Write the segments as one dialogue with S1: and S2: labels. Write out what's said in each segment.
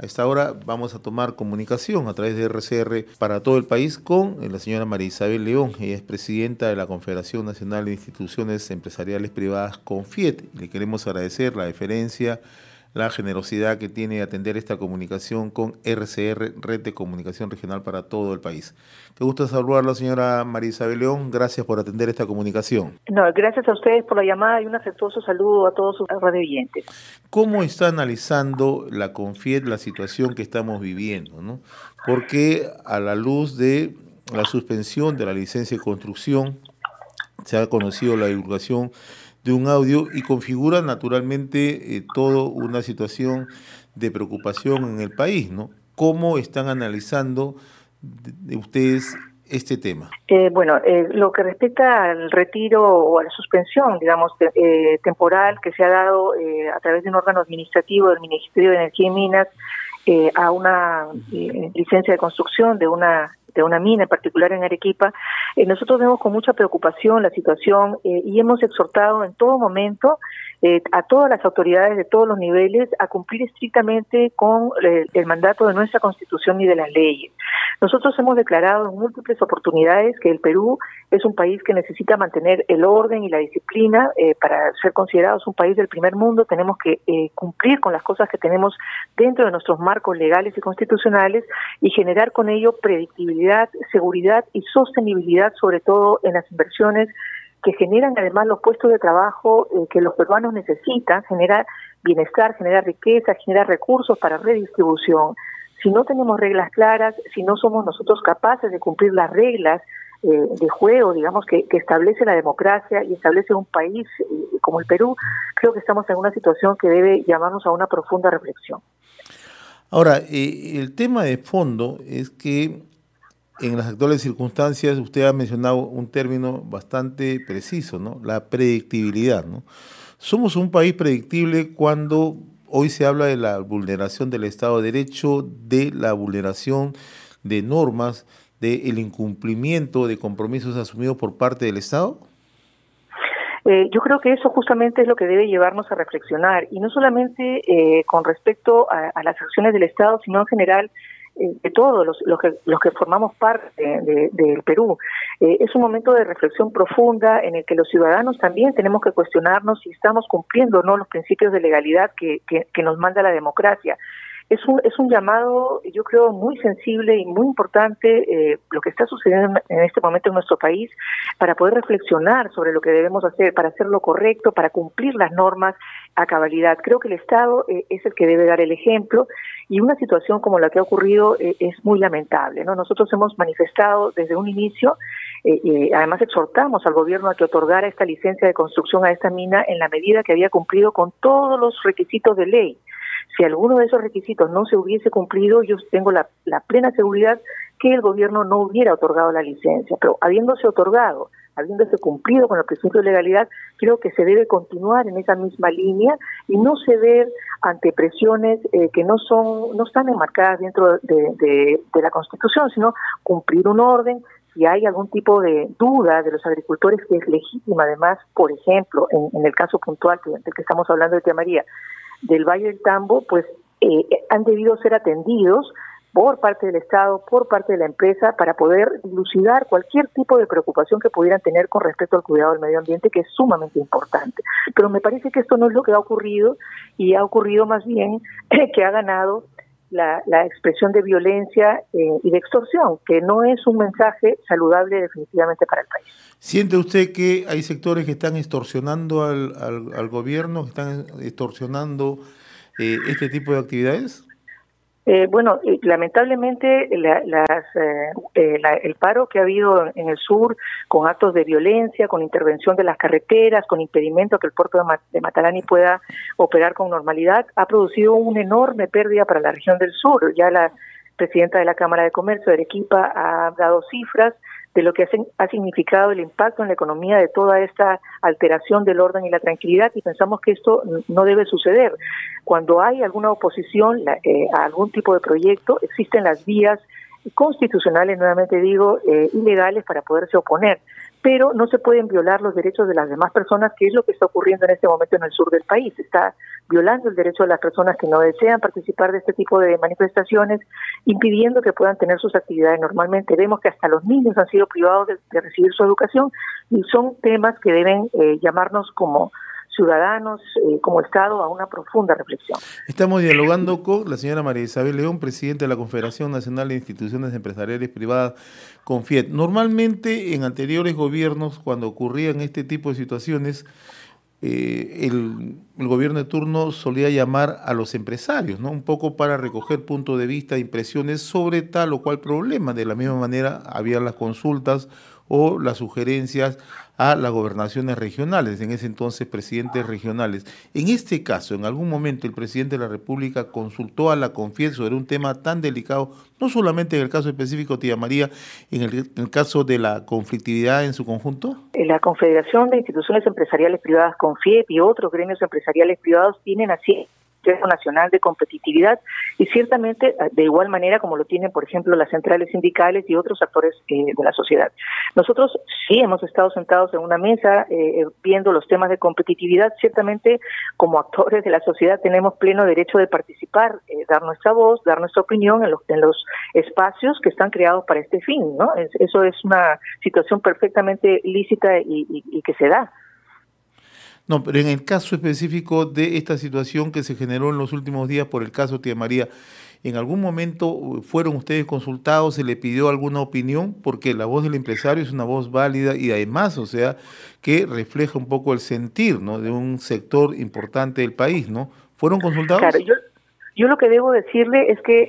S1: A esta hora vamos a tomar comunicación a través de RCR para todo el país con la señora María Isabel León. Ella es presidenta de la Confederación Nacional de Instituciones Empresariales Privadas, CONFIET. Le queremos agradecer la deferencia, la generosidad que tiene de atender esta comunicación con RCR, Red de Comunicación Regional para todo el país. Te gusta saludarla, señora María Isabel León. Gracias por atender esta comunicación.
S2: No, gracias a ustedes por la llamada y un afectuoso saludo a todos sus radioyentes.
S1: ¿Cómo está analizando la CONFIET la situación que estamos viviendo, ¿no? Porque a la luz de la suspensión de la licencia de construcción se ha conocido la divulgación de un audio y configura naturalmente toda una situación de preocupación en el país, ¿no? ¿Cómo están analizando ustedes este tema?
S2: Lo que respecta al retiro o a la suspensión, digamos, temporal que se ha dado a través de un órgano administrativo del Ministerio de Energía y Minas a una licencia de construcción de una mina, en particular en Arequipa, nosotros vemos con mucha preocupación la situación y hemos exhortado en todo momento a todas las autoridades de todos los niveles a cumplir estrictamente con el mandato de nuestra Constitución y de las leyes. Nosotros hemos declarado en múltiples oportunidades que el Perú es un país que necesita mantener el orden y la disciplina para ser considerados un país del primer mundo. Tenemos que cumplir con las cosas que tenemos dentro de nuestros marcos legales y constitucionales y generar con ello predictibilidad, seguridad y sostenibilidad, sobre todo en las inversiones que generan además los puestos de trabajo que los peruanos necesitan, generar bienestar, generar riqueza, generar recursos para redistribución. Si no tenemos reglas claras, si no somos nosotros capaces de cumplir las reglas de juego, digamos, que establece la democracia y establece un país como el Perú, creo que estamos en una situación que debe llamarnos a una profunda reflexión.
S1: Ahora, el tema de fondo es que en las actuales circunstancias usted ha mencionado un término bastante preciso, ¿no? La predictibilidad, ¿no? Somos un país predictible cuando hoy se habla de la vulneración del Estado de Derecho, de la vulneración de normas, del incumplimiento de compromisos asumidos por parte del Estado.
S2: Yo creo que eso justamente es lo que debe llevarnos a reflexionar, y no solamente con respecto a las acciones del Estado, sino en general de todos los que formamos parte del Perú. Es un momento de reflexión profunda en el que los ciudadanos también tenemos que cuestionarnos si estamos cumpliendo o no los principios de legalidad que nos manda la democracia. Es un llamado, yo creo, muy sensible y muy importante lo que está sucediendo en este momento en nuestro país, para poder reflexionar sobre lo que debemos hacer, para hacer lo correcto, para cumplir las normas a cabalidad. Creo que el Estado es el que debe dar el ejemplo, y una situación como la que ha ocurrido es muy lamentable, ¿no? Nosotros hemos manifestado desde un inicio, además exhortamos al gobierno a que otorgara esta licencia de construcción a esta mina en la medida que había cumplido con todos los requisitos de ley. Si alguno de esos requisitos no se hubiese cumplido, yo tengo la plena seguridad que el gobierno no hubiera otorgado la licencia, pero habiéndose otorgado, habiéndose cumplido con el principio de legalidad, creo que se debe continuar en esa misma línea y no ceder ante presiones que no están enmarcadas dentro de la Constitución, sino cumplir un orden. Si hay algún tipo de duda de los agricultores, que es legítima además, por ejemplo, en el caso puntual del que estamos hablando de Tía María, del Valle del Tambo, pues han debido ser atendidos por parte del Estado, por parte de la empresa, para poder dilucidar cualquier tipo de preocupación que pudieran tener con respecto al cuidado del medio ambiente, que es sumamente importante. Pero me parece que esto no es lo que ha ocurrido, y ha ocurrido más bien que ha ganado la expresión de violencia y de extorsión, que no es un mensaje saludable definitivamente para el país.
S1: ¿Siente usted que hay sectores que están extorsionando al gobierno, que están extorsionando este tipo de actividades?
S2: Lamentablemente el paro que ha habido en el sur, con actos de violencia, con intervención de las carreteras, con impedimento a que el puerto de Matalani pueda operar con normalidad, ha producido una enorme pérdida para la región del sur. Ya la presidenta de la Cámara de Comercio de Arequipa ha dado cifras de lo que ha significado el impacto en la economía de toda esta alteración del orden y la tranquilidad, y pensamos que esto no debe suceder. Cuando hay alguna oposición a algún tipo de proyecto, existen las vías constitucionales, nuevamente digo, ilegales para poderse oponer, pero no se pueden violar los derechos de las demás personas, que es lo que está ocurriendo en este momento en el sur del país. Está violando el derecho de las personas que no desean participar de este tipo de manifestaciones, impidiendo que puedan tener sus actividades normalmente. Vemos que hasta los niños han sido privados de recibir su educación, y son temas que deben llamarnos como ciudadanos, como Estado, a una profunda reflexión.
S1: Estamos dialogando con la señora María Isabel León, presidenta de la Confederación Nacional de Instituciones Empresariales Privadas, CONFIEP. Normalmente, en anteriores gobiernos, cuando ocurrían este tipo de situaciones, el gobierno de turno solía llamar a los empresarios, ¿no? Un poco para recoger puntos de vista, impresiones sobre tal o cual problema. De la misma manera, había las consultas o las sugerencias a las gobernaciones regionales, en ese entonces presidentes regionales. En este caso, en algún momento el presidente de la República consultó a la CONFIEP sobre un tema tan delicado, no solamente en el caso específico, tía María, en el caso de la conflictividad en su conjunto.
S2: La Confederación de Instituciones Empresariales Privadas, CONFIEP, y otros gremios empresariales privados tienen así Consejo Nacional de Competitividad, y ciertamente de igual manera como lo tienen, por ejemplo, las centrales sindicales y otros actores de la sociedad. Nosotros sí hemos estado sentados en una mesa viendo los temas de competitividad. Ciertamente, como actores de la sociedad tenemos pleno derecho de participar, dar nuestra voz, dar nuestra opinión en los espacios que están creados para este fin, ¿no? Eso es una situación perfectamente lícita y que se da.
S1: No, pero en el caso específico de esta situación que se generó en los últimos días por el caso tía María, ¿en algún momento fueron ustedes consultados, se le pidió alguna opinión? Porque la voz del empresario es una voz válida y además, o sea, que refleja un poco el sentir, ¿no?, de un sector importante del país, ¿no? ¿Fueron consultados?
S2: Claro, yo lo que debo decirle es que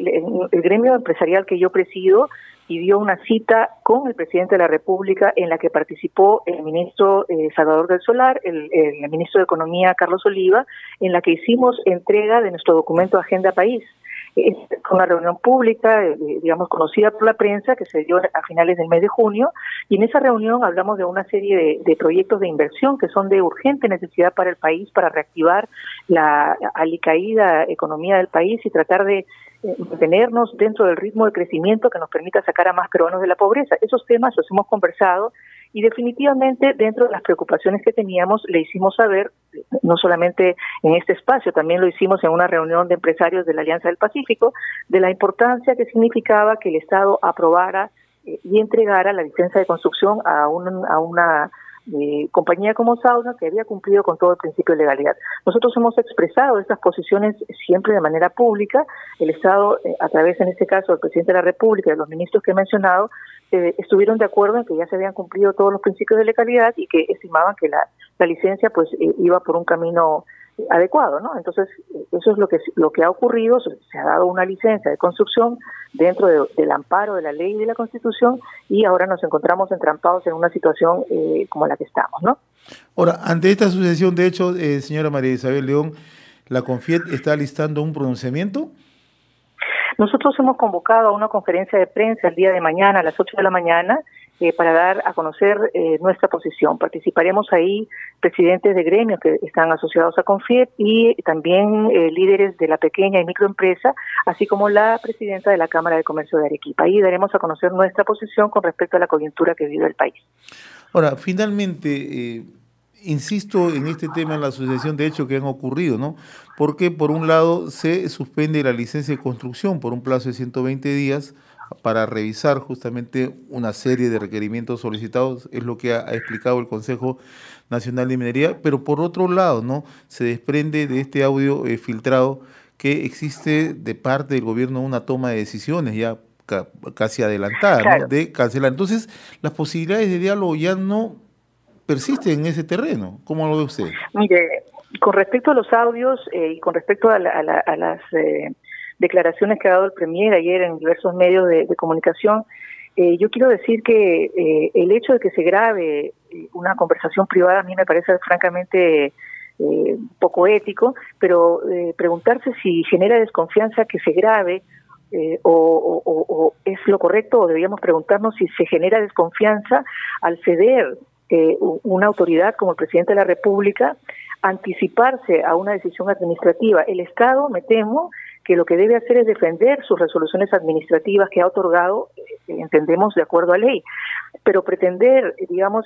S2: el gremio empresarial que yo presido pidió una cita con el presidente de la República en la que participó el ministro Salvador del Solar, el ministro de Economía Carlos Oliva, en la que hicimos entrega de nuestro documento Agenda País. Es una reunión pública, digamos, conocida por la prensa, que se dio a finales del mes de junio, y en esa reunión hablamos de una serie de proyectos de inversión que son de urgente necesidad para el país, para reactivar la alicaída economía del país y tratar de mantenernos dentro del ritmo de crecimiento que nos permita sacar a más peruanos de la pobreza. Esos temas los hemos conversado y definitivamente dentro de las preocupaciones que teníamos le hicimos saber, no solamente en este espacio, también lo hicimos en una reunión de empresarios de la Alianza del Pacífico, de la importancia que significaba que el Estado aprobara y entregara la licencia de construcción a una compañía como Sauna, que había cumplido con todo el principio de legalidad. Nosotros hemos expresado estas posiciones siempre de manera pública. El Estado, a través, en este caso, del presidente de la República y de los ministros que he mencionado, estuvieron de acuerdo en que ya se habían cumplido todos los principios de legalidad y que estimaban que la licencia pues iba por un camino adecuado, ¿no? Entonces, eso es lo que ha ocurrido. Se ha dado una licencia de construcción dentro del amparo de la ley y de la Constitución, y ahora nos encontramos entrampados en una situación como la que estamos, ¿no?
S1: Ahora, ante esta sucesión de hechos, señora María Isabel León, ¿la CONFIEP está listando un pronunciamiento?
S2: Nosotros hemos convocado a una conferencia de prensa el día de mañana a las 8 de la mañana para dar a conocer nuestra posición. Participaremos ahí presidentes de gremios que están asociados a CONFIEP y también líderes de la pequeña y microempresa, así como la presidenta de la Cámara de Comercio de Arequipa. Ahí daremos a conocer nuestra posición con respecto a la coyuntura que vive el país.
S1: Ahora, finalmente, insisto en este tema, en la sucesión de hechos que han ocurrido, ¿no? Porque por un lado se suspende la licencia de construcción por un plazo de 120 días para revisar justamente una serie de requerimientos solicitados, es lo que ha explicado el Consejo Nacional de Minería, pero por otro lado, ¿no?, se desprende de este audio filtrado que existe de parte del gobierno una toma de decisiones ya casi adelantada, claro, ¿no?, de cancelar. Entonces, las posibilidades de diálogo ya no persisten en ese terreno. ¿Cómo lo ve usted?
S2: Mire, con respecto a los audios y con respecto a las declaraciones que ha dado el Premier ayer en diversos medios de comunicación, yo quiero decir que el hecho de que se grabe una conversación privada a mí me parece francamente poco ético, pero preguntarse si genera desconfianza que se grabe o es lo correcto, o deberíamos preguntarnos si se genera desconfianza al ceder una autoridad como el presidente de la República, anticiparse a una decisión administrativa. El Estado, me temo, que lo que debe hacer es defender sus resoluciones administrativas que ha otorgado, entendemos, de acuerdo a ley. Pero pretender, digamos,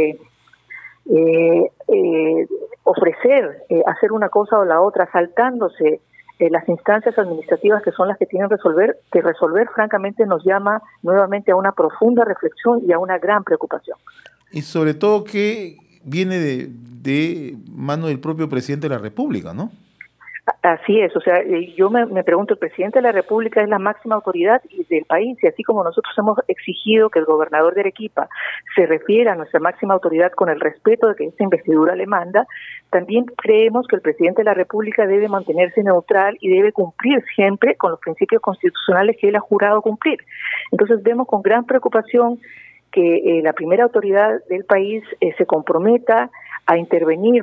S2: ofrecer hacer una cosa o la otra, saltándose las instancias administrativas que son las que tienen que resolver, francamente nos llama nuevamente a una profunda reflexión y a una gran preocupación.
S1: Y sobre todo que viene de mano del propio presidente de la República, ¿no?
S2: Así es, o sea, yo me pregunto, el presidente de la República es la máxima autoridad del país, y así como nosotros hemos exigido que el gobernador de Arequipa se refiera a nuestra máxima autoridad con el respeto de que esta investidura le manda, también creemos que el presidente de la República debe mantenerse neutral y debe cumplir siempre con los principios constitucionales que él ha jurado cumplir. Entonces vemos con gran preocupación que la primera autoridad del país se comprometa a intervenir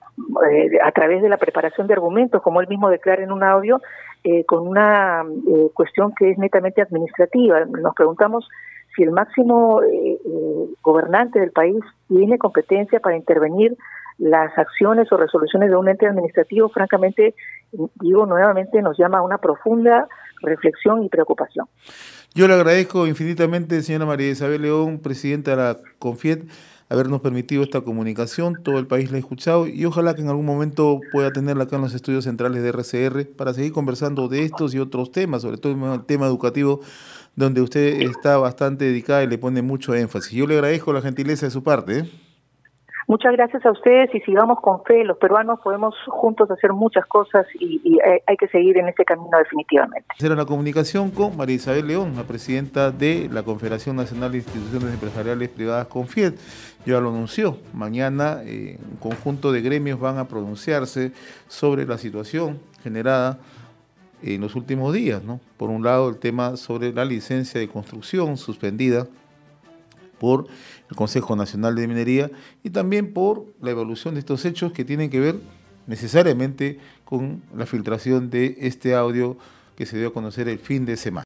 S2: a través de la preparación de argumentos, como él mismo declara en un audio, con una cuestión que es netamente administrativa. Nos preguntamos si el máximo gobernante del país tiene competencia para intervenir las acciones o resoluciones de un ente administrativo. Francamente, digo nuevamente, nos llama a una profunda reflexión y preocupación.
S1: Yo le agradezco infinitamente, señora María Isabel León, presidenta de la CONFIED, habernos permitido esta comunicación. Todo el país la ha escuchado y ojalá que en algún momento pueda tenerla acá en los estudios centrales de RCR para seguir conversando de estos y otros temas, sobre todo el tema educativo, donde usted está bastante dedicada y le pone mucho énfasis. Yo le agradezco la gentileza de su parte.
S2: Muchas gracias a ustedes y sigamos con fe. Los peruanos podemos juntos hacer muchas cosas y hay que seguir en ese camino definitivamente.
S1: Será la comunicación con María Isabel León, la presidenta de la Confederación Nacional de Instituciones Empresariales Privadas CONFIED. Ya lo anunció, mañana un conjunto de gremios van a pronunciarse sobre la situación generada en los últimos días, ¿no? Por un lado, el tema sobre la licencia de construcción suspendida por el Consejo Nacional de Minería y también por la evaluación de estos hechos que tienen que ver necesariamente con la filtración de este audio que se dio a conocer el fin de semana.